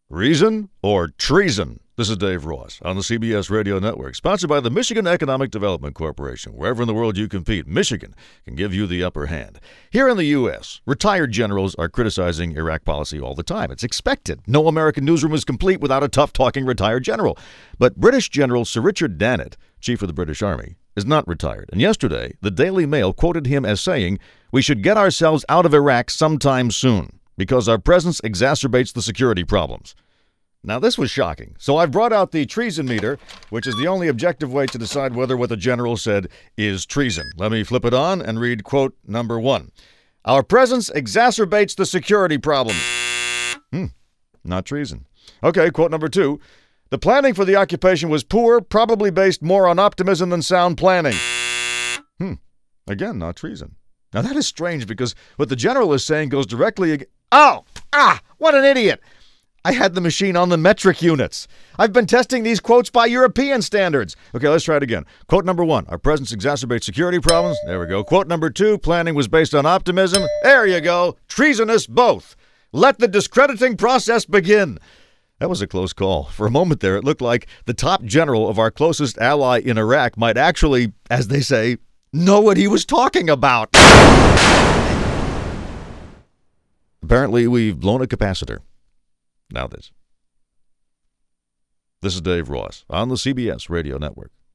Reason or treason? This is Dave Ross on the CBS Radio Network, sponsored by the Michigan Economic Development Corporation. Wherever in the world you compete, Michigan can give you the upper hand. Here in the U.S., retired generals are criticizing Iraq policy all the time. It's expected. No American newsroom is complete without a tough-talking retired general. But British General Sir Richard Dannatt, Chief of the British Army, is not retired. And yesterday, the Daily Mail quoted him as saying, "We should get ourselves out of Iraq sometime soon, because our presence exacerbates the security problems." Now, this was shocking. So I've brought out the treason meter, which is the only objective way to decide whether what the general said is treason. Let me flip it on and read quote number 1. Our presence exacerbates the security problems. Not treason. Okay, quote number 2. The planning for the occupation was poor, probably based more on optimism than sound planning. Again, not treason. Now, that is strange because what the general is saying goes directly what an idiot. I had the machine on the metric units. I've been testing these quotes by European standards. Okay, let's try it again. Quote number 1, our presence exacerbates security problems. There we go. Quote number 2, planning was based on optimism. There you go. Treasonous both. Let the discrediting process begin. That was a close call. For a moment there, it looked like the top general of our closest ally in Iraq might actually, as they say, know what he was talking about. Apparently, we've blown a capacitor. Now this. This is Dave Ross on the CBS Radio Network.